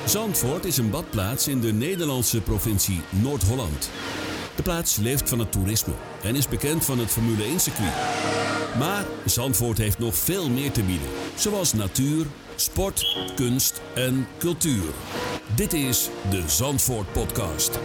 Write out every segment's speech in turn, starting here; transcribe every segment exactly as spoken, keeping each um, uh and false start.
Zandvoort is een badplaats in de Nederlandse provincie Noord-Holland. De plaats leeft van het toerisme en is bekend van het Formule één circuit. Maar Zandvoort heeft nog veel meer te bieden, zoals natuur, sport, kunst en cultuur. Dit is de Zandvoort Podcast.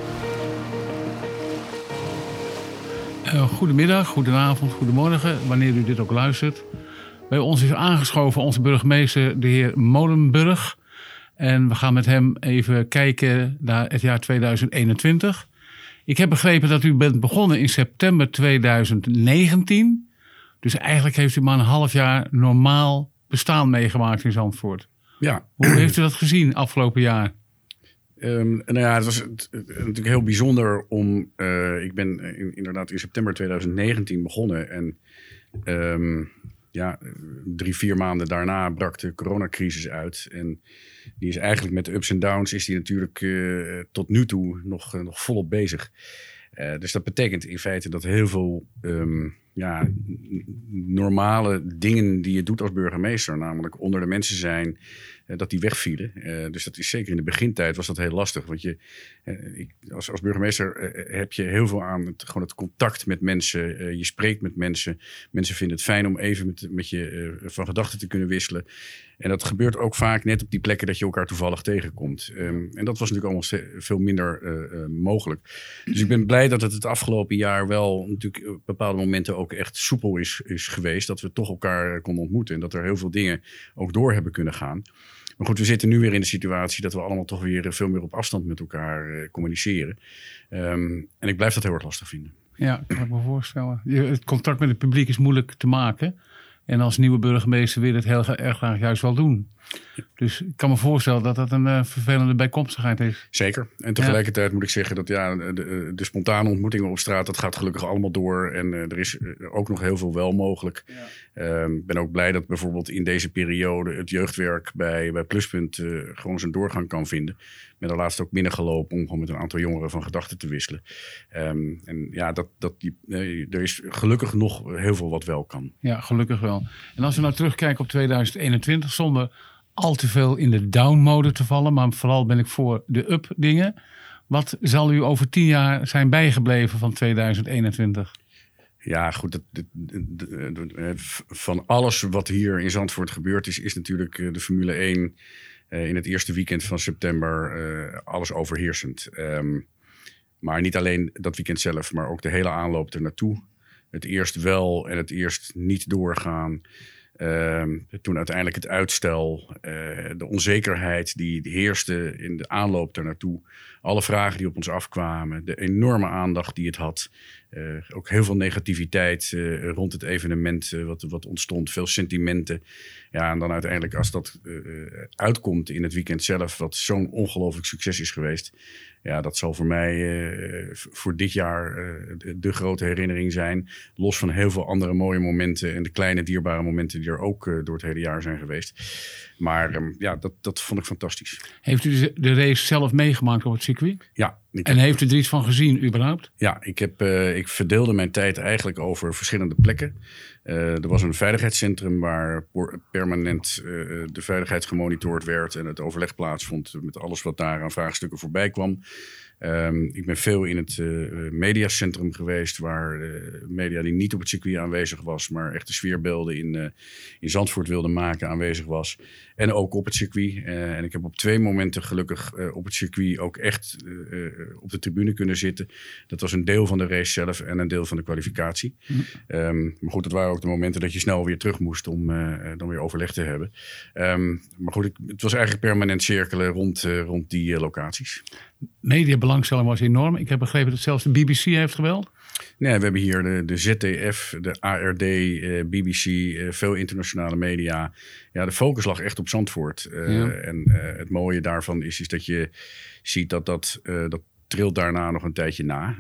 Uh, goedemiddag, goedenavond, goedemorgen, wanneer u dit ook luistert. Bij ons is aangeschoven onze burgemeester, de heer Molenburg. En we gaan met hem even kijken naar het jaar tweeduizend eenentwintig. Ik heb begrepen dat u bent begonnen in september tweeduizend negentien. Dus eigenlijk heeft u maar een half jaar normaal bestaan meegemaakt in Zandvoort. Ja. Hoe heeft u dat gezien afgelopen jaar? Um, nou ja, het was het, het, natuurlijk heel bijzonder om... Uh, ik ben in, inderdaad in september tweeduizend negentien begonnen. En um, ja, drie, vier maanden daarna brak de coronacrisis uit. En die is eigenlijk met de ups en downs is die natuurlijk uh, tot nu toe nog, uh, nog volop bezig. Uh, dus dat betekent in feite dat heel veel um, ja, normale dingen die je doet als burgemeester, namelijk onder de mensen zijn, uh, dat die wegvielen. Uh, dus dat is zeker in de begintijd was dat heel lastig. Want je, uh, ik, als, als burgemeester uh, heb je heel veel aan het, gewoon het contact met mensen. Uh, je spreekt met mensen. Mensen vinden het fijn om even met, met je uh, van gedachten te kunnen wisselen. En dat gebeurt ook vaak net op die plekken dat je elkaar toevallig tegenkomt. Um, en dat was natuurlijk allemaal veel minder uh, uh, mogelijk. Dus ik ben blij dat het het afgelopen jaar wel natuurlijk op bepaalde momenten ook echt soepel is, is geweest. Dat we toch elkaar konden ontmoeten. En dat er heel veel dingen ook door hebben kunnen gaan. Maar goed, we zitten nu weer in de situatie dat we allemaal toch weer veel meer op afstand met elkaar uh, communiceren. Um, en ik blijf dat heel erg lastig vinden. Ja, kan ik me voorstellen. Het contact met het publiek is moeilijk te maken. En als nieuwe burgemeester wil je het heel erg graag juist wel doen. Dus ik kan me voorstellen dat dat een uh, vervelende bijkomstigheid is. Zeker. En tegelijkertijd ja. moet ik zeggen dat ja, de, de spontane ontmoetingen op straat, dat gaat gelukkig allemaal door. En uh, er is ook nog heel veel wel mogelijk. Ik ja. uh, ben ook blij dat bijvoorbeeld in deze periode het jeugdwerk bij, bij Pluspunt uh, gewoon zijn doorgang kan vinden. Ik ben er laatst ook binnengelopen om gewoon met een aantal jongeren van gedachten te wisselen. Um, en ja, dat, dat die, uh, er is gelukkig nog heel veel wat wel kan. Ja, gelukkig wel. En als we nou terugkijken op tweeduizend eenentwintig, zonder al te veel in de down-mode te vallen, maar vooral ben ik voor de up-dingen. Wat zal u over tien jaar zijn bijgebleven van tweeduizend eenentwintig? Ja, goed. Het, het, het, het, van alles wat hier in Zandvoort gebeurd is, is natuurlijk de Formule één uh, in het eerste weekend van september uh, alles overheersend. Um, maar niet alleen dat weekend zelf, maar ook de hele aanloop ernaartoe. Het eerst wel en het eerst niet doorgaan. Uh, toen uiteindelijk het uitstel, uh, de onzekerheid die heerste in de aanloop daarnaartoe. Alle vragen die op ons afkwamen, de enorme aandacht die het had. Uh, ook heel veel negativiteit uh, rond het evenement uh, wat, wat ontstond. Veel sentimenten. Ja, en dan uiteindelijk als dat uh, uitkomt in het weekend zelf, wat zo'n ongelooflijk succes is geweest. Ja, dat zal voor mij uh, voor dit jaar uh, de, de grote herinnering zijn. Los van heel veel andere mooie momenten en de kleine dierbare momenten die er ook uh, door het hele jaar zijn geweest. Maar um, ja, dat, dat vond ik fantastisch. Heeft u de race zelf meegemaakt op het circuit? Ja. Ik en heb, heeft u er iets van gezien überhaupt? Ja, ik, heb, uh, ik verdeelde mijn tijd eigenlijk over verschillende plekken. Uh, er was een veiligheidscentrum waar permanent uh, de veiligheid gemonitord werd en het overleg plaatsvond met alles wat daar aan vraagstukken voorbij kwam. Um, ik ben veel in het uh, mediacentrum geweest, waar uh, media die niet op het circuit aanwezig was, maar echt de sfeerbeelden in, uh, in Zandvoort wilde maken aanwezig was. En ook op het circuit. Uh, en ik heb op twee momenten gelukkig uh, op het circuit ook echt uh, uh, op de tribune kunnen zitten. Dat was een deel van de race zelf en een deel van de kwalificatie. Mm. Um, maar goed, dat waren ook de momenten dat je snel weer terug moest om uh, dan weer overleg te hebben. Um, maar goed, ik, het was eigenlijk permanent cirkelen rond, uh, rond die uh, locaties. Mediabelangstelling was enorm. Ik heb begrepen dat zelfs de B B C heeft gebeld. Nee, we hebben hier de, de Z D F, de A R D, uh, B B C, uh, veel internationale media. Ja, de focus lag echt op Zandvoort. Uh, ja. En uh, het mooie daarvan is, is dat je ziet dat dat, uh, dat trilt daarna nog een tijdje na.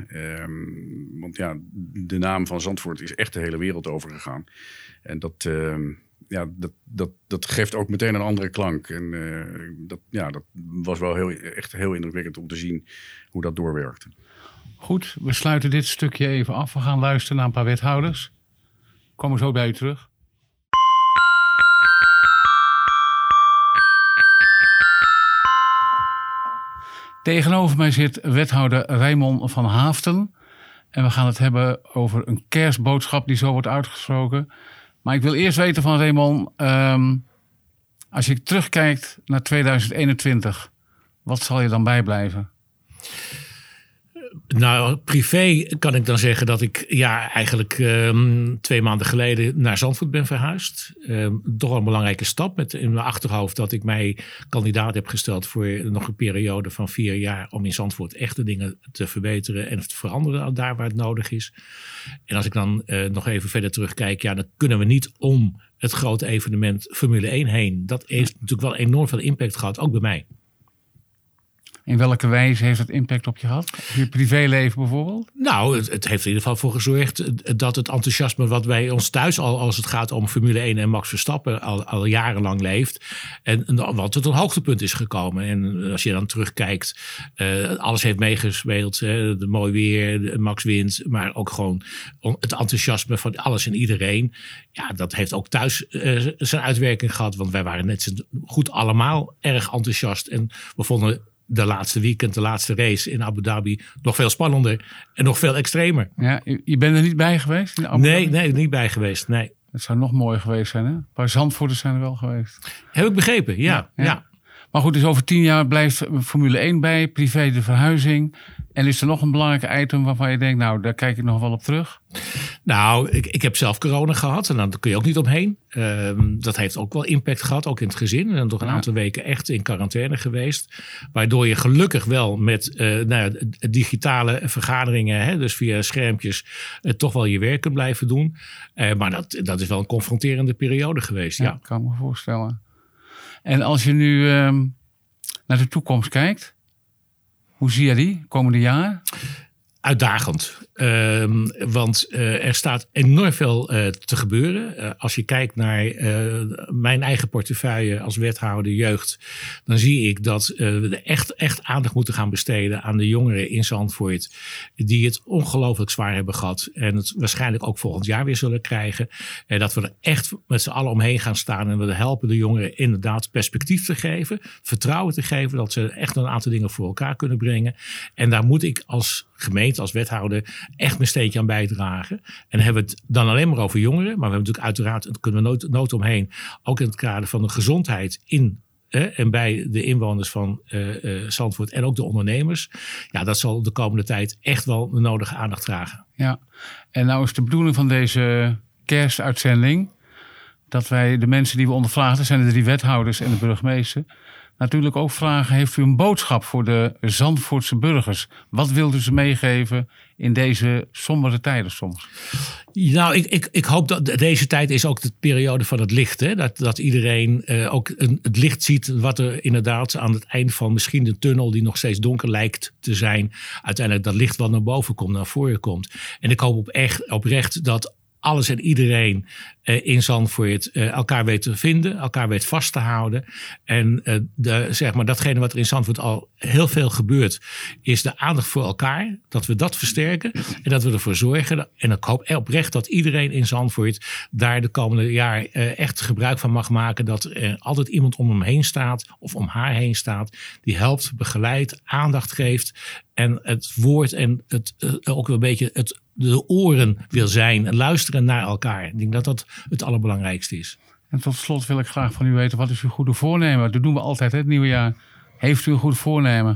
Um, want ja, de naam van Zandvoort is echt de hele wereld overgegaan. En dat... Uh, Ja, dat, dat, dat geeft ook meteen een andere klank. En uh, dat, ja, dat was wel heel, echt heel indrukwekkend om te zien hoe dat doorwerkte. Goed, we sluiten dit stukje even af. We gaan luisteren naar een paar wethouders. Komen zo bij u terug. Tegenover mij zit wethouder Raymond van Haaften. En we gaan het hebben over een kerstboodschap die zo wordt uitgesproken. Maar ik wil eerst weten van Raymond, um, als je terugkijkt naar tweeduizend eenentwintig, wat zal je dan bijblijven? Nou, privé kan ik dan zeggen dat ik ja, eigenlijk um, twee maanden geleden naar Zandvoort ben verhuisd. Um, toch wel een belangrijke stap met in mijn achterhoofd dat ik mij kandidaat heb gesteld voor nog een periode van vier jaar om in Zandvoort echte dingen te verbeteren en te veranderen daar waar het nodig is. En als ik dan uh, nog even verder terugkijk, ja, dan kunnen we niet om het grote evenement Formule één heen. Dat heeft natuurlijk wel enorm veel impact gehad, ook bij mij. In welke wijze heeft het impact op je gehad? Op je privéleven bijvoorbeeld? Nou, het, het heeft in ieder geval voor gezorgd dat het enthousiasme wat bij ons thuis al als het gaat om Formule één en Max Verstappen al, al jarenlang leeft. En, en wat tot een hoogtepunt is gekomen. En als je dan terugkijkt, uh, alles heeft meegespeeld. Hè, de mooi weer, de Max wint, maar ook gewoon het enthousiasme van alles en iedereen. Ja, dat heeft ook thuis uh, zijn uitwerking gehad. Want wij waren net zo goed allemaal erg enthousiast. En we vonden de laatste weekend, de laatste race in Abu Dhabi nog veel spannender en nog veel extremer. Ja, je bent er niet bij geweest? In Abu nee, Dhabi? nee, niet bij geweest. Nee. Het zou nog mooier geweest zijn, hè? Een paar Zandvoorters zijn er wel geweest. Heb ik begrepen, ja. ja, ja. ja. Maar goed, dus over tien jaar blijft Formule één bij, privé de verhuizing. En is er nog een belangrijk item waarvan je denkt, nou, daar kijk ik nog wel op terug? Nou, ik, ik heb zelf corona gehad en daar kun je ook niet omheen. Uh, dat heeft ook wel impact gehad, ook in het gezin. En dan toch een ja. aantal weken echt in quarantaine geweest. Waardoor je gelukkig wel met uh, nou, digitale vergaderingen, hè, dus via schermpjes, uh, toch wel je werk kunt blijven doen. Uh, maar dat, dat is wel een confronterende periode geweest, ja. Ja, ik kan me voorstellen. En als je nu um, naar de toekomst kijkt, hoe zie je die komende jaar? Uitdagend. Uh, want uh, er staat enorm veel uh, te gebeuren. Uh, als je kijkt naar uh, mijn eigen portefeuille als wethouder jeugd, dan zie ik dat uh, we echt, echt aandacht moeten gaan besteden aan de jongeren in Zandvoort, die het ongelooflijk zwaar hebben gehad en het waarschijnlijk ook volgend jaar weer zullen krijgen. En dat we er echt met z'n allen omheen gaan staan en we helpen de jongeren inderdaad perspectief te geven, vertrouwen te geven, dat ze echt een aantal dingen voor elkaar kunnen brengen. En daar moet ik als gemeente, als wethouder echt mijn steentje aan bijdragen. En dan hebben we het dan alleen maar over jongeren. Maar we hebben natuurlijk uiteraard, daar kunnen we nooit, nooit omheen, ook in het kader van de gezondheid in eh, en bij de inwoners van uh, uh, Zandvoort en ook de ondernemers. Ja, dat zal de komende tijd echt wel de nodige aandacht dragen. Ja, en nou is de bedoeling van deze kerstuitzending dat wij de mensen die we ondervragen, dat zijn de drie wethouders en de burgemeester, natuurlijk ook vragen, heeft u een boodschap voor de Zandvoortse burgers? Wat wilt u ze meegeven in deze sombere tijden soms? Nou, ik, ik, ik hoop dat deze tijd is ook de periode van het licht. Hè? Dat, dat iedereen uh, ook een, het licht ziet wat er inderdaad aan het eind van misschien de tunnel die nog steeds donker lijkt te zijn, uiteindelijk dat licht wel naar boven komt, naar voren komt. En ik hoop op echt, oprecht dat alles en iedereen uh, in Zandvoort uh, elkaar weet te vinden, elkaar weet vast te houden. En uh, de, zeg maar, datgene wat er in Zandvoort al heel veel gebeurt, is de aandacht voor elkaar. Dat we dat versterken en dat we ervoor zorgen. En ik hoop oprecht dat iedereen in Zandvoort daar de komende jaar uh, echt gebruik van mag maken. Dat er altijd iemand om hem heen staat of om haar heen staat. Die helpt, begeleidt, aandacht geeft. En het woord en het, uh, ook een beetje het, de oren wil zijn. En luisteren naar elkaar. Ik denk dat dat het allerbelangrijkste is. En tot slot wil ik graag van u weten, wat is uw goede voornemen? Dat doen we altijd, hè, het nieuwe jaar. Heeft u een goed voornemen?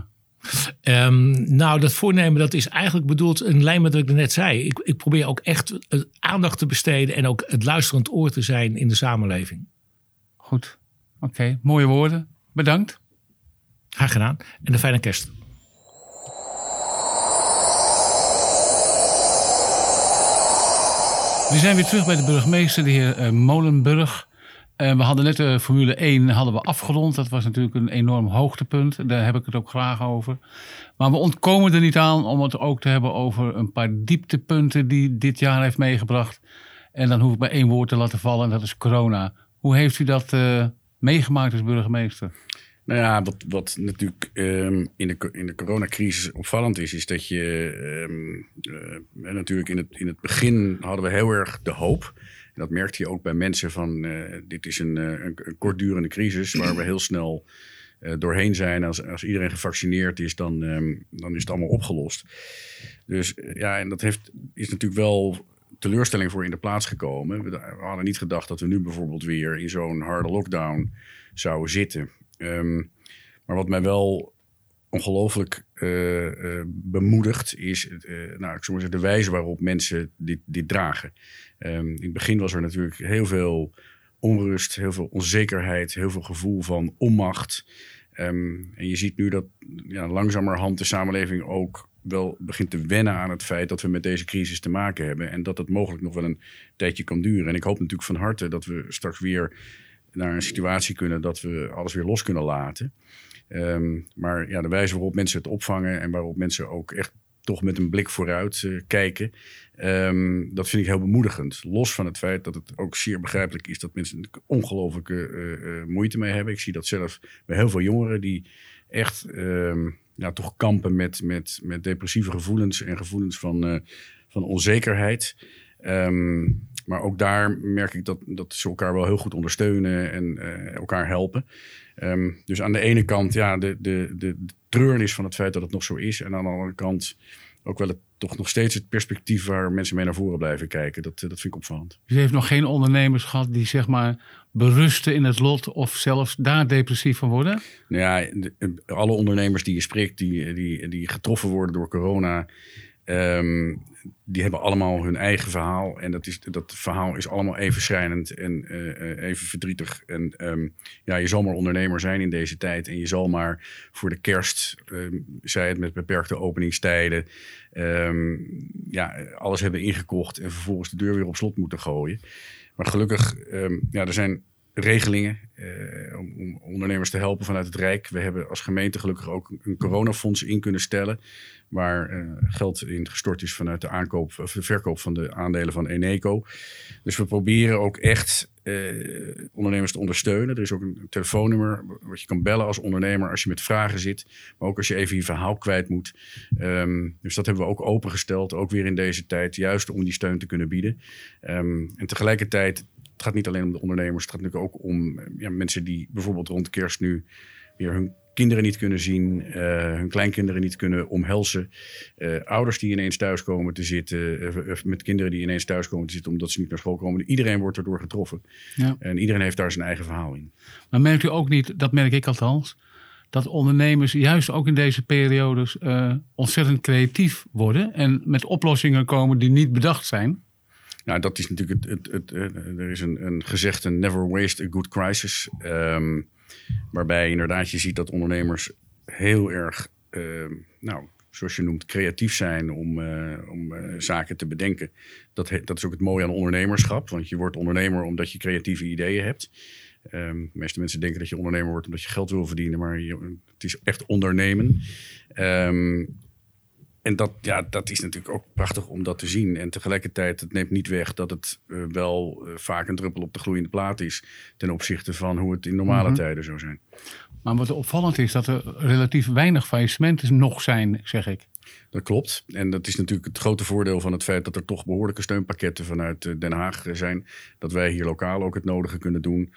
Um, nou, dat voornemen dat is eigenlijk bedoeld in lijn met wat ik net zei. Ik, ik probeer ook echt aandacht te besteden en ook het luisterend oor te zijn in de samenleving. Goed, oké. Okay. Mooie woorden. Bedankt. Graag gedaan en een fijne kerst. We zijn weer terug bij de burgemeester, de heer uh, Molenburg. Uh, we hadden net de Formule één hadden we afgerond. Dat was natuurlijk een enorm hoogtepunt. Daar heb ik het ook graag over. Maar we ontkomen er niet aan om het ook te hebben over een paar dieptepunten die dit jaar heeft meegebracht. En dan hoef ik maar één woord te laten vallen en dat is corona. Hoe heeft u dat uh, meegemaakt als burgemeester? Nou ja, wat, wat natuurlijk um, in, de, in de coronacrisis opvallend is, is dat je um, uh, natuurlijk in het, in het begin hadden we heel erg de hoop. En dat merkte je ook bij mensen van uh, dit is een, uh, een, een kortdurende crisis waar we heel snel uh, doorheen zijn. Als, als iedereen gevaccineerd is, dan, um, dan is het allemaal opgelost. Dus uh, ja, en dat heeft, is natuurlijk wel teleurstelling voor in de plaats gekomen. We, we hadden niet gedacht dat we nu bijvoorbeeld weer in zo'n harde lockdown zouden zitten. Um, maar wat mij wel ongelooflijk uh, uh, bemoedigt is uh, nou, ik zou maar zeggen, de wijze waarop mensen dit, dit dragen. Um, in het begin was er natuurlijk heel veel onrust, heel veel onzekerheid, heel veel gevoel van onmacht. Um, en je ziet nu dat ja, langzamerhand de samenleving ook wel begint te wennen aan het feit dat we met deze crisis te maken hebben. En dat het mogelijk nog wel een tijdje kan duren. En ik hoop natuurlijk van harte dat we straks weer naar een situatie kunnen dat we alles weer los kunnen laten. Um, maar ja, de wijze waarop mensen het opvangen en waarop mensen ook echt toch met een blik vooruit uh, kijken, um, dat vind ik heel bemoedigend. Los van het feit dat het ook zeer begrijpelijk is dat mensen er ongelooflijke uh, uh, moeite mee hebben. Ik zie dat zelf bij heel veel jongeren die echt um, ja, toch kampen met, met, met depressieve gevoelens en gevoelens van, uh, van onzekerheid. Um, maar ook daar merk ik dat, dat ze elkaar wel heel goed ondersteunen en uh, elkaar helpen. Um, dus aan de ene kant ja, de, de, de, de treurnis van het feit dat het nog zo is. En aan de andere kant ook wel het, toch nog steeds het perspectief waar mensen mee naar voren blijven kijken. Dat, dat vind ik opvallend. Dus u heeft nog geen ondernemers gehad die zeg maar berusten in het lot of zelfs daar depressief van worden? Nou ja, de, alle ondernemers die je spreekt die, die, die getroffen worden door corona, Um, die hebben allemaal hun eigen verhaal. En dat, is, dat verhaal is allemaal even schrijnend en uh, even verdrietig. En um, ja, je zal maar ondernemer zijn in deze tijd. En je zal maar voor de kerst, um, zij het met beperkte openingstijden, um, ja, alles hebben ingekocht en vervolgens de deur weer op slot moeten gooien. Maar gelukkig, um, ja, er zijn regelingen uh, om, om ondernemers te helpen vanuit het Rijk. We hebben als gemeente gelukkig ook een coronafonds in kunnen stellen, waar uh, geld in gestort is vanuit de aankoop of de verkoop van de aandelen van Eneco. Dus we proberen ook echt uh, ondernemers te ondersteunen. Er is ook een telefoonnummer wat je kan bellen als ondernemer als je met vragen zit, maar ook als je even je verhaal kwijt moet. Um, dus dat hebben we ook opengesteld, ook weer in deze tijd, juist om die steun te kunnen bieden. Um, en tegelijkertijd, het gaat niet alleen om de ondernemers, het gaat natuurlijk ook om ja, mensen die bijvoorbeeld rond kerst nu weer hun kinderen niet kunnen zien, uh, hun kleinkinderen niet kunnen omhelzen. Uh, ouders die ineens thuis komen te zitten, uh, met kinderen die ineens thuis komen te zitten omdat ze niet naar school komen. Iedereen wordt erdoor getroffen. Ja. En iedereen heeft daar zijn eigen verhaal in. Maar merkt u ook niet, dat merk ik althans, dat ondernemers juist ook in deze periodes uh, ontzettend creatief worden en met oplossingen komen die niet bedacht zijn? Nou, dat is natuurlijk het. het, het, het er is een, een gezegde: never waste a good crisis. Um, waarbij inderdaad je ziet dat ondernemers heel erg, uh, nou, zoals je noemt, creatief zijn om, uh, om uh, zaken te bedenken. Dat, dat is ook het mooie aan ondernemerschap. Want je wordt ondernemer omdat je creatieve ideeën hebt. Um, de meeste mensen denken dat je ondernemer wordt omdat je geld wil verdienen. Maar je, het is echt ondernemen. Um, En dat, ja, dat is natuurlijk ook prachtig om dat te zien. En tegelijkertijd, het neemt niet weg dat het uh, wel uh, vaak een druppel op de gloeiende plaat is ten opzichte van hoe het in normale mm-hmm. tijden zou zijn. Maar wat opvallend is, dat er relatief weinig faillissementen nog zijn, zeg ik. Dat klopt. En dat is natuurlijk het grote voordeel van het feit dat er toch behoorlijke steunpakketten vanuit Den Haag zijn. Dat wij hier lokaal ook het nodige kunnen doen.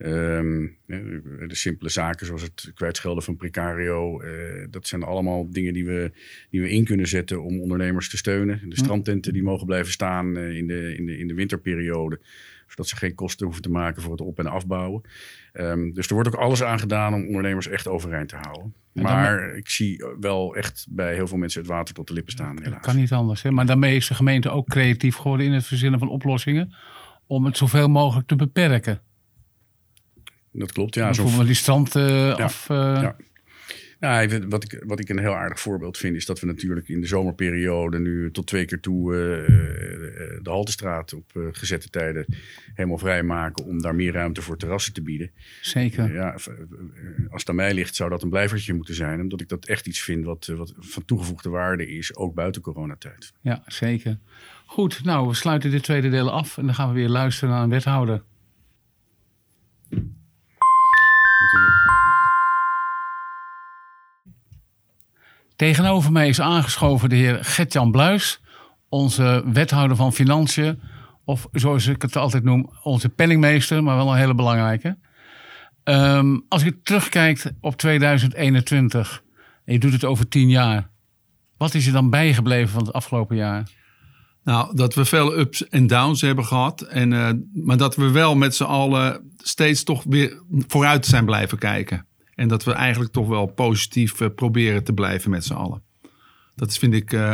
Um, de simpele zaken zoals het kwijtschelden van precario. Uh, dat zijn allemaal dingen die we, die we in kunnen zetten om ondernemers te steunen. De strandtenten die mogen blijven staan uh, in, de, in, de, in de winterperiode. Zodat ze geen kosten hoeven te maken voor het op- en afbouwen. Um, dus er wordt ook alles aan gedaan om ondernemers echt overeind te houden. Maar ik zie wel echt bij heel veel mensen het water tot de lippen staan, helaas. Kan niet anders. Hè? Maar daarmee is de gemeente ook creatief geworden in het verzinnen van oplossingen om het zoveel mogelijk te beperken. Dat klopt, ja. Bijvoorbeeld die strand uh, ja, af... Uh... Ja. Nou, wat, ik, wat ik een heel aardig voorbeeld vind is dat we natuurlijk in de zomerperiode nu tot twee keer toe uh, de Haltestraat op uh, gezette tijden helemaal vrijmaken om daar meer ruimte voor terrassen te bieden. Zeker. Uh, ja, als het aan mij ligt zou dat een blijvertje moeten zijn, omdat ik dat echt iets vind wat, wat van toegevoegde waarde is, ook buiten coronatijd. Ja, zeker. Goed, nou we sluiten dit tweede deel af en dan gaan we weer luisteren naar een wethouder. Tegenover mij is aangeschoven de heer Gert-Jan Bluis, onze wethouder van Financiën. Of zoals ik het altijd noem, onze penningmeester, maar wel een hele belangrijke. Um, als je terugkijkt op tweeduizend eenentwintig en je doet het over tien jaar. Wat is er dan bijgebleven van het afgelopen jaar? Nou, dat we veel ups en downs hebben gehad. En, uh, maar dat we wel met z'n allen steeds toch weer vooruit zijn blijven kijken. En dat we eigenlijk toch wel positief uh, proberen te blijven met z'n allen. Dat is, vind ik, uh,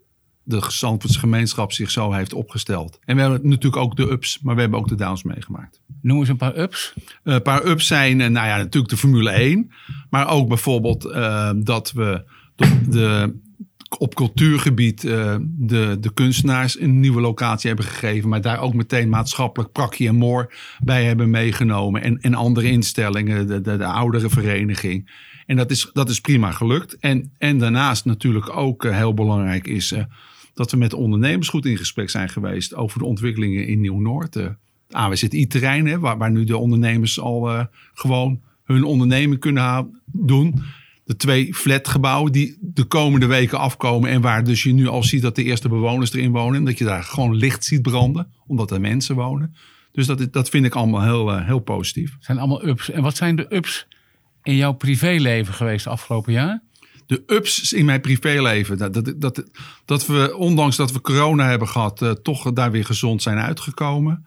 de Zandvoortse gemeenschap zich zo heeft opgesteld. En we hebben natuurlijk ook de ups, maar we hebben ook de downs meegemaakt. Noem eens een paar ups. Uh, een paar ups zijn, uh, nou ja, natuurlijk de Formule één. Maar ook bijvoorbeeld uh, dat we de, de, op cultuurgebied uh, de, de kunstenaars een nieuwe locatie hebben gegeven. Maar daar ook meteen maatschappelijk Prakkie en Moor bij hebben meegenomen. En, en andere instellingen, de, de, de oudere vereniging. En dat is, dat is prima gelukt. En, en daarnaast natuurlijk ook uh, heel belangrijk is uh, dat we met de ondernemers goed in gesprek zijn geweest over de ontwikkelingen in Nieuw-Noord. Uh, A W Z I-terrein, hè, waar, waar nu de ondernemers al uh, gewoon hun onderneming kunnen ha- doen. De twee flatgebouwen die de komende weken afkomen. En waar dus je nu al ziet dat de eerste bewoners erin wonen. En dat je daar gewoon licht ziet branden, omdat er mensen wonen. Dus dat, dat vind ik allemaal heel, uh, heel positief. Het zijn allemaal ups. En wat zijn de ups in jouw privéleven geweest afgelopen jaar? De ups in mijn privéleven. Dat, dat, dat, dat we, ondanks dat we corona hebben gehad, uh, toch daar weer gezond zijn uitgekomen.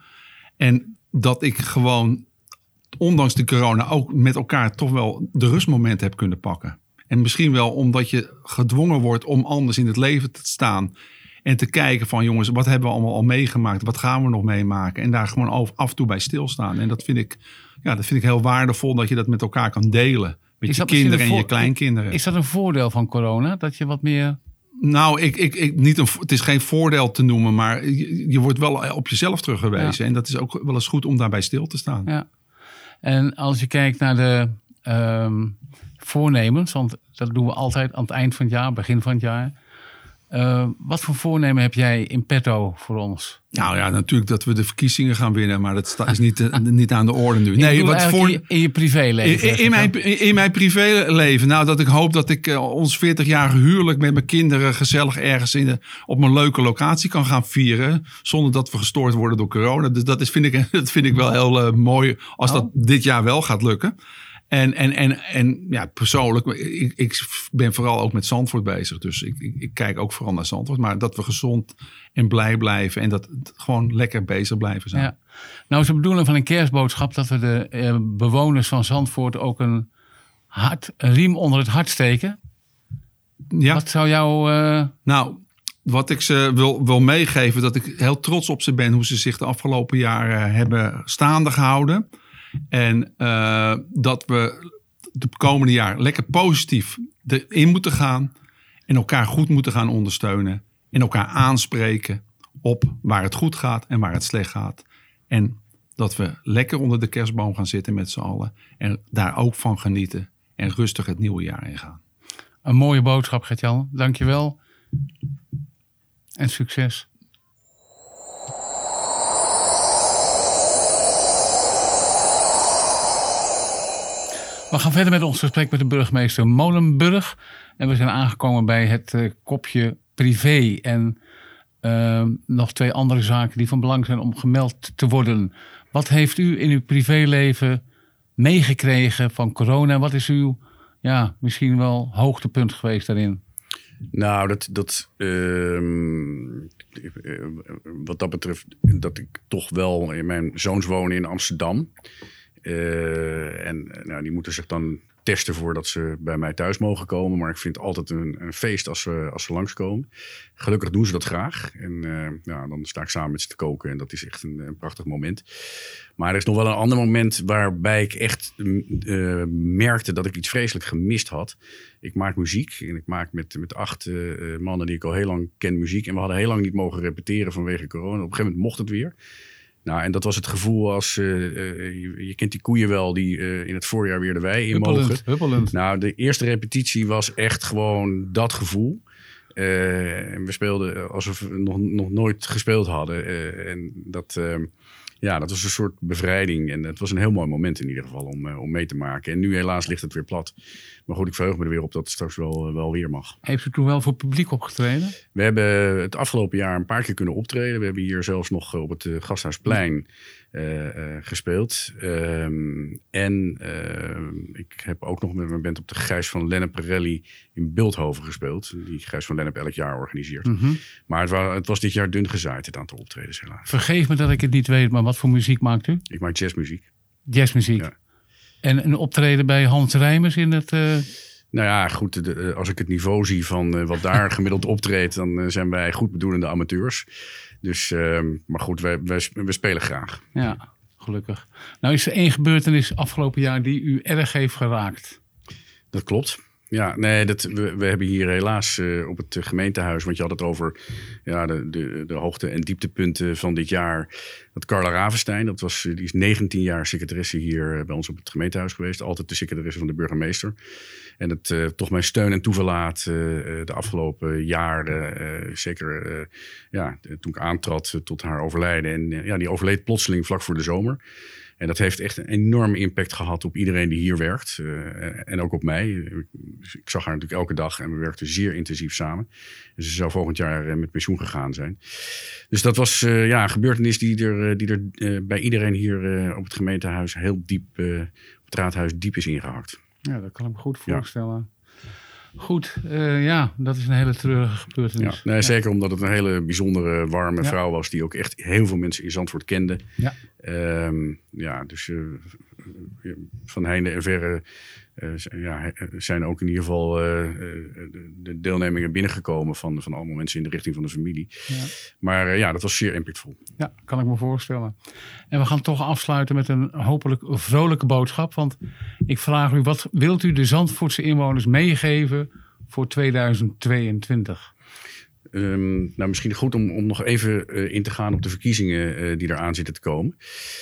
En dat ik gewoon, ondanks de corona, ook met elkaar toch wel de rustmomenten heb kunnen pakken. En misschien wel omdat je gedwongen wordt om anders in het leven te staan. En te kijken van, jongens, wat hebben we allemaal al meegemaakt? Wat gaan we nog meemaken? En daar gewoon af en toe bij stilstaan. En dat vind ik, ja, dat vind ik heel waardevol dat je dat met elkaar kan delen. Met Is je dat kinderen en voor- je kleinkinderen. Is dat een voordeel van corona? Dat je wat meer... Nou, ik, ik, ik, niet een, het is geen voordeel te noemen, maar je, je wordt wel op jezelf teruggewezen. Ja. En dat is ook wel eens goed om daarbij stil te staan. Ja. En als je kijkt naar de um, voornemens, want dat doen we altijd aan het eind van het jaar, begin van het jaar. Uh, wat voor voornemen heb jij in petto voor ons? Nou ja, natuurlijk dat we de verkiezingen gaan winnen, maar dat sta- is niet, uh, niet aan de orde nu. Ik Nee, bedoel wat voor eigenlijk in, in je privéleven. In, in, in, mijn, in, in mijn privéleven. Nou, dat ik hoop dat ik uh, ons veertigjarige huwelijk met mijn kinderen gezellig ergens in de, op een leuke locatie kan gaan vieren. Zonder dat we gestoord worden door corona. Dus dat, is, vind, ik, dat vind ik wel heel uh, mooi als Oh. dat dit jaar wel gaat lukken. En, en, en, en ja, persoonlijk, ik, ik ben vooral ook met Zandvoort bezig. Dus ik, ik, ik kijk ook vooral naar Zandvoort. Maar dat we gezond en blij blijven. En dat het gewoon lekker bezig blijven zijn. Ja. Nou is de bedoeling van een kerstboodschap dat we de uh, bewoners van Zandvoort ook een, hart, een riem onder het hart steken. Ja. Wat zou jou... Uh... Nou, wat ik ze wil, wil meegeven, dat ik heel trots op ze ben hoe ze zich de afgelopen jaren hebben staande gehouden. En uh, dat we de komende jaar lekker positief erin moeten gaan. En elkaar goed moeten gaan ondersteunen. En elkaar aanspreken op waar het goed gaat en waar het slecht gaat. En dat we lekker onder de kerstboom gaan zitten met z'n allen. En daar ook van genieten. En rustig het nieuwe jaar in gaan. Een mooie boodschap, Gert-Jan. Dank je wel. En succes. We gaan verder met ons gesprek met de burgemeester Molenburg. En we zijn aangekomen bij het uh, kopje privé. En uh, nog twee andere zaken die van belang zijn om gemeld te worden. Wat heeft u in uw privéleven meegekregen van corona? Wat is uw, ja, misschien wel hoogtepunt geweest daarin? Nou, dat, dat, uh, wat dat betreft, dat ik toch wel in mijn zoons wonen in Amsterdam. Uh, en nou, die moeten zich dan testen voordat ze bij mij thuis mogen komen. Maar ik vind het altijd een, een feest als ze, als ze langskomen. Gelukkig doen ze dat graag. En uh, ja, dan sta ik samen met ze te koken. En dat is echt een, een prachtig moment. Maar er is nog wel een ander moment waarbij ik echt uh, merkte dat ik iets vreselijk gemist had. Ik maak muziek en ik maak met, met acht uh, mannen die ik al heel lang ken muziek. En we hadden heel lang niet mogen repeteren vanwege corona. Op een gegeven moment mocht het weer. Nou, en dat was het gevoel als, uh, uh, je, je kent die koeien wel die uh, in het voorjaar weer de wei in Huppelend, mogen. huppelend. Nou, de eerste repetitie was echt gewoon dat gevoel. Uh, en we speelden alsof we nog, nog nooit gespeeld hadden. Uh, en dat, uh, ja, dat was een soort bevrijding. En het was een heel mooi moment in ieder geval om, uh, om mee te maken. En nu helaas ligt het weer plat. Maar goed, ik verheug me er weer op dat het straks wel, uh, wel weer mag. Heeft u toen wel voor publiek opgetreden? We hebben het afgelopen jaar een paar keer kunnen optreden. We hebben hier zelfs nog op het uh, Gasthuisplein uh, uh, gespeeld. Um, en uh, ik heb ook nog met mijn band op de Gijs van Lennep Rally in Bilthoven gespeeld. Die Gijs van Lennep elk jaar organiseert. Mm-hmm. Maar het was, het was dit jaar dun gezaaid, het aantal optredens helaas. Vergeef me dat ik het niet weet, maar wat voor muziek maakt u? Ik maak jazzmuziek. Jazzmuziek. Ja. En een optreden bij Hans Rijmers in het... Uh... Nou ja, goed. De, als ik het niveau zie van uh, wat daar gemiddeld optreedt, dan uh, zijn wij goed bedoelende amateurs. Dus, uh, maar goed, wij, wij, we spelen graag. Ja, gelukkig. Nou is er één gebeurtenis afgelopen jaar die u erg heeft geraakt. Dat klopt. Ja, nee, dat, we, we hebben hier helaas uh, op het gemeentehuis, want je had het over ja, de, de, de hoogte- en dieptepunten van dit jaar. Dat Carla Ravenstein, dat was, die is negentien jaar secretaresse hier bij ons op het gemeentehuis geweest. Altijd de secretaresse van de burgemeester. En het uh, toch mijn steun en toeverlaat uh, de afgelopen jaren. Uh, zeker uh, ja, toen ik aantrad uh, tot haar overlijden. En uh, ja, die overleed plotseling vlak voor de zomer. En dat heeft echt een enorme impact gehad op iedereen die hier werkt. Uh, en ook op mij. Ik zag haar natuurlijk elke dag en we werkten zeer intensief samen. En ze zou volgend jaar uh, met pensioen gegaan zijn. Dus dat was uh, ja, een gebeurtenis die er, die er uh, bij iedereen hier uh, op het gemeentehuis heel diep, uh, op het raadhuis diep is ingehakt. Ja, dat kan ik me goed voorstellen. Ja. Goed, uh, ja, dat is een hele treurige gebeurtenis. Ja, nee, ja. Zeker omdat het een hele bijzondere, warme ja. vrouw was... die ook echt heel veel mensen in Zandvoort kende. Ja, um, ja dus uh, van heinde en verre uh, ja, zijn ook in ieder geval uh, de deelnemingen binnengekomen... Van, van allemaal mensen in de richting van de familie. Ja. Maar uh, ja, dat was zeer impactvol. Ja, kan ik me voorstellen. En we gaan toch afsluiten met een hopelijk vrolijke boodschap. Want ik vraag u, wat wilt u de Zandvoortse inwoners meegeven voor tweeduizend tweeëntwintig? Um, nou, misschien goed om, om nog even uh, in te gaan op de verkiezingen uh, die eraan zitten te komen.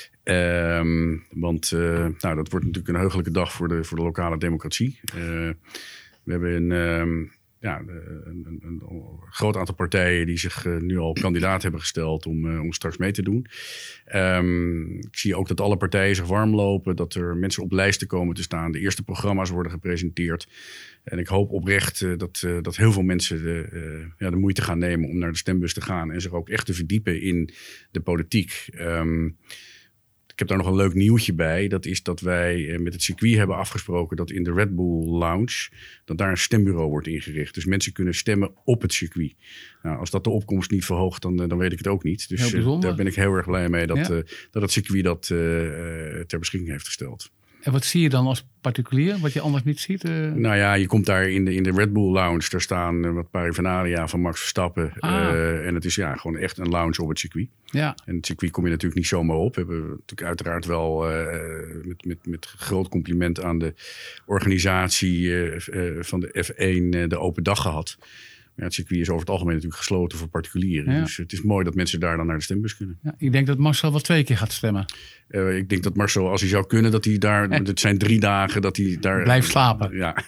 Um, want uh, nou, dat wordt natuurlijk een heugelijke dag voor de, voor de lokale democratie. Uh, we hebben een, um, ja, een, een, een groot aantal partijen die zich uh, nu al kandidaat hebben gesteld om, uh, om straks mee te doen. Um, ik zie ook dat alle partijen zich warm lopen, dat er mensen op lijsten komen te staan. De eerste programma's worden gepresenteerd. En ik hoop oprecht uh, dat, uh, dat heel veel mensen de, uh, ja, de moeite gaan nemen om naar de stembus te gaan en zich ook echt te verdiepen in de politiek. Um, Ik heb daar nog een leuk nieuwtje bij. Dat is dat wij met het circuit hebben afgesproken dat in de Red Bull Lounge... dat daar een stembureau wordt ingericht. Dus mensen kunnen stemmen op het circuit. Nou, als dat de opkomst niet verhoogt, dan, dan weet ik het ook niet. Dus uh, daar ben ik heel erg blij mee dat, ja. uh, dat het circuit dat uh, ter beschikking heeft gesteld. En wat zie je dan als particulier, wat je anders niet ziet? Uh... Nou ja, je komt daar in de, in de Red Bull Lounge. Daar staan uh, wat paraphernalia van Max Verstappen. Ah. Uh, en het is ja, gewoon echt een lounge op het circuit. Ja. En het circuit kom je natuurlijk niet zomaar op. We hebben natuurlijk uiteraard wel uh, met, met, met groot compliment aan de organisatie uh, uh, van de F één uh, de open dag gehad. Ja, het circuit is over het algemeen natuurlijk gesloten voor particulieren. Ja. Dus het is mooi dat mensen daar dan naar de stembus kunnen. Ja, ik denk dat Marcel wel twee keer gaat stemmen. Uh, ik denk dat Marcel, als hij zou kunnen, dat hij daar... Eh. Het zijn drie dagen dat hij daar... Blijft slapen. Uh, ja.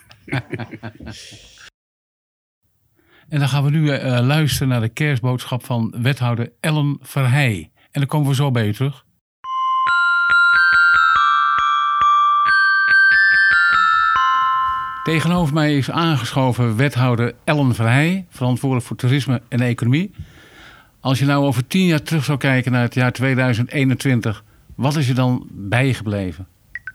En dan gaan we nu uh, luisteren naar de kerstboodschap van wethouder Ellen Verheij. En dan komen we zo bij u terug. Tegenover mij is aangeschoven wethouder Ellen Verheij, verantwoordelijk voor toerisme en economie. Als je nou over tien jaar terug zou kijken naar het jaar tweeduizend eenentwintig, wat is er dan bijgebleven?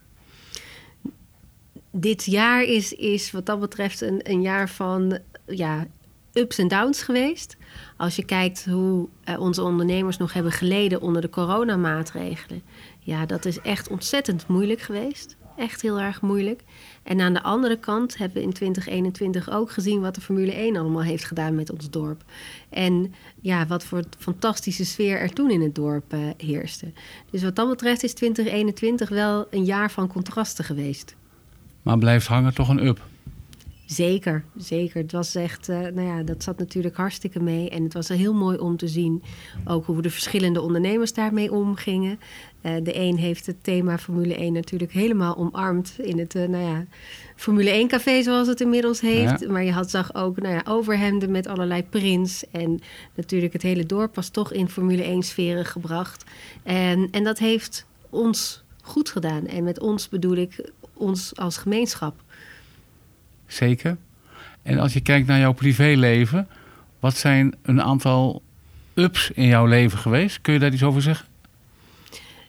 Dit jaar is, is wat dat betreft een, een jaar van ja, ups en downs geweest. Als je kijkt hoe uh, onze ondernemers nog hebben geleden onder de coronamaatregelen. Ja, dat is echt ontzettend moeilijk geweest. Echt heel erg moeilijk. En aan de andere kant hebben we in twintig eenentwintig ook gezien wat de Formule één allemaal heeft gedaan met ons dorp. En ja, wat voor fantastische sfeer er toen in het dorp uh, heerste. Dus wat dat betreft is twintig eenentwintig wel een jaar van contrasten geweest. Maar blijft hangen toch een up? Zeker, zeker. Het was echt, uh, nou ja, dat zat natuurlijk hartstikke mee. En het was heel mooi om te zien ook hoe de verschillende ondernemers daarmee omgingen. Uh, de een heeft het thema Formule één natuurlijk helemaal omarmd in het, uh, nou ja, Formule één café zoals het inmiddels heeft. Ja. Maar je had, zag ook, nou ja, overhemden met allerlei prints. En natuurlijk het hele dorp was toch in Formule één sferen gebracht. En, en dat heeft ons goed gedaan. En met ons bedoel ik ons als gemeenschap. Zeker. En als je kijkt naar jouw privéleven, wat zijn een aantal ups in jouw leven geweest? Kun je daar iets over zeggen?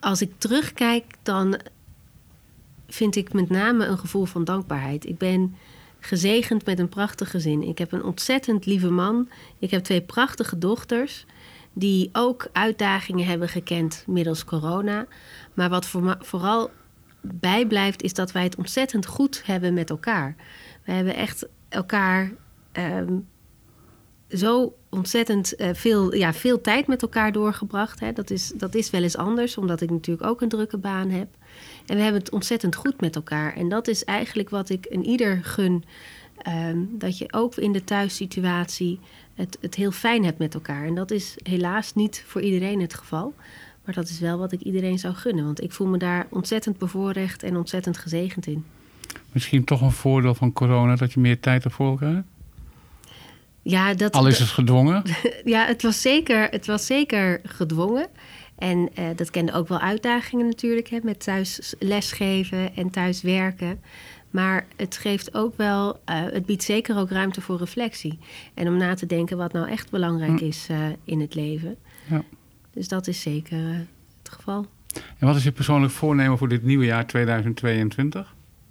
als ik terugkijk, dan vind ik met name een gevoel van dankbaarheid. Ik ben gezegend met een prachtig gezin. Ik heb een ontzettend lieve man. Ik heb twee prachtige dochters die ook uitdagingen hebben gekend middels corona. Maar wat voor ma- vooral bijblijft is dat wij het ontzettend goed hebben met elkaar. We hebben echt elkaar um, zo ontzettend uh, veel, ja, veel tijd met elkaar doorgebracht. Hè. Dat is, dat is wel eens anders, omdat ik natuurlijk ook een drukke baan heb. En we hebben het ontzettend goed met elkaar. En dat is eigenlijk wat ik een ieder gun. Um, dat je ook in de thuissituatie het, het heel fijn hebt met elkaar. En dat is helaas niet voor iedereen het geval. Maar dat is wel wat ik iedereen zou gunnen. Want ik voel me daar ontzettend bevoorrecht en ontzettend gezegend in. Misschien toch een voordeel van corona dat je meer tijd hebt voor elkaar? Ja, dat, Al is het gedwongen? Ja, het was zeker, het was zeker gedwongen. En uh, dat kende ook wel uitdagingen natuurlijk. Hè, met thuis lesgeven en thuis werken. Maar het geeft ook wel, uh, het biedt zeker ook ruimte voor reflectie. En om na te denken wat nou echt belangrijk hm. is uh, in het leven. Ja. Dus dat is zeker uh, het geval. En wat is je persoonlijk voornemen voor dit nieuwe jaar tweeduizend tweeëntwintig?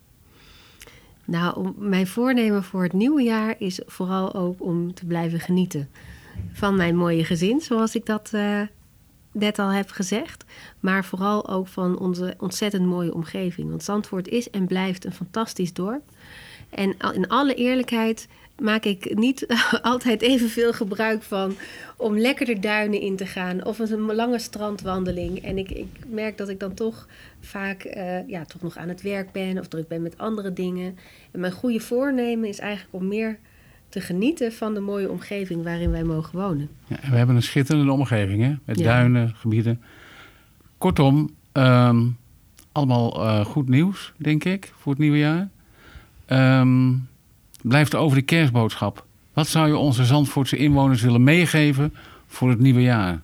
Nou, mijn voornemen voor het nieuwe jaar is vooral ook om te blijven genieten van mijn mooie gezin, zoals ik dat uh, net al heb gezegd. Maar vooral ook van onze ontzettend mooie omgeving. Want Zandvoort is en blijft een fantastisch dorp. En in alle eerlijkheid maak ik niet altijd evenveel gebruik van om lekker de duinen in te gaan of een lange strandwandeling. En ik, ik merk dat ik dan toch vaak uh, ja, toch nog aan het werk ben of druk ben met andere dingen. En mijn goede voornemen is eigenlijk om meer te genieten van de mooie omgeving waarin wij mogen wonen. Ja, we hebben een schitterende omgeving, hè? Met Ja. duinen, gebieden. Kortom, um, allemaal uh, goed nieuws, denk ik, voor het nieuwe jaar. Um, blijft over de kerstboodschap. Wat zou je onze Zandvoortse inwoners willen meegeven voor het nieuwe jaar?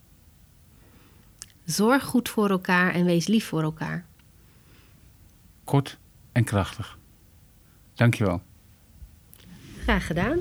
Zorg goed voor elkaar en wees lief voor elkaar. Kort en krachtig. Dankjewel. Graag gedaan.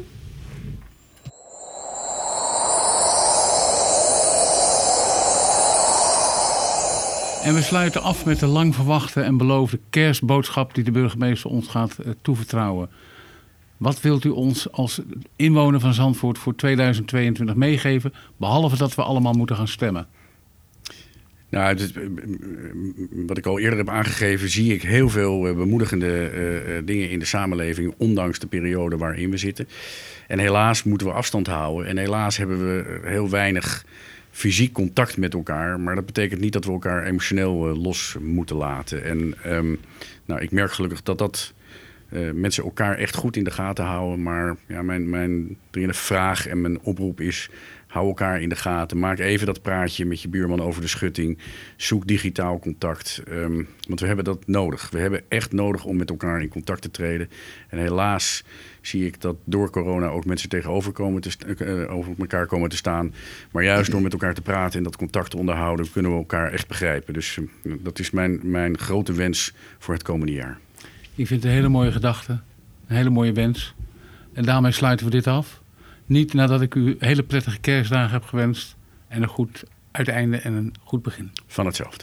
En we sluiten af met de lang verwachte en beloofde kerstboodschap die de burgemeester ons gaat uh, toevertrouwen. Wat wilt u ons als inwoner van Zandvoort voor tweeduizend tweeëntwintig meegeven, behalve dat we allemaal moeten gaan stemmen? Nou, het, wat ik al eerder heb aangegeven, zie ik heel veel bemoedigende uh, dingen in de samenleving, ondanks de periode waarin we zitten. En helaas moeten we afstand houden. En helaas hebben we heel weinig fysiek contact met elkaar. Maar dat betekent niet dat we elkaar emotioneel uh, los moeten laten. En um, nou, ik merk gelukkig dat dat uh, mensen elkaar echt goed in de gaten houden. Maar ja, mijn, mijn dringende vraag en mijn oproep is: hou elkaar in de gaten. Maak even dat praatje met je buurman over de schutting. Zoek digitaal contact. Um, want we hebben dat nodig. We hebben echt nodig om met elkaar in contact te treden. En helaas zie ik dat door corona ook mensen tegenover komen te st- uh, over elkaar komen te staan. Maar juist door met elkaar te praten en dat contact te onderhouden, kunnen we elkaar echt begrijpen. Dus uh, dat is mijn, mijn grote wens voor het komende jaar. Ik vind het een hele mooie gedachte. Een hele mooie wens. En daarmee sluiten we dit af. Niet nadat ik u hele prettige kerstdagen heb gewenst. En een goed uiteinde en een goed begin. Van hetzelfde.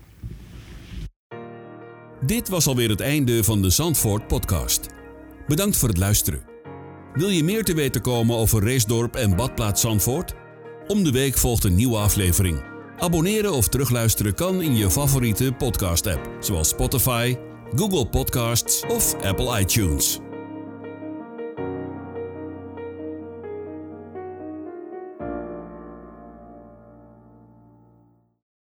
Dit was alweer het einde van de Zandvoort podcast. Bedankt voor het luisteren. Wil je meer te weten komen over Reesdorp en Badplaats Zandvoort? Om de week volgt een nieuwe aflevering. Abonneren of terugluisteren kan in je favoriete podcast-app, zoals Spotify, Google Podcasts of Apple iTunes.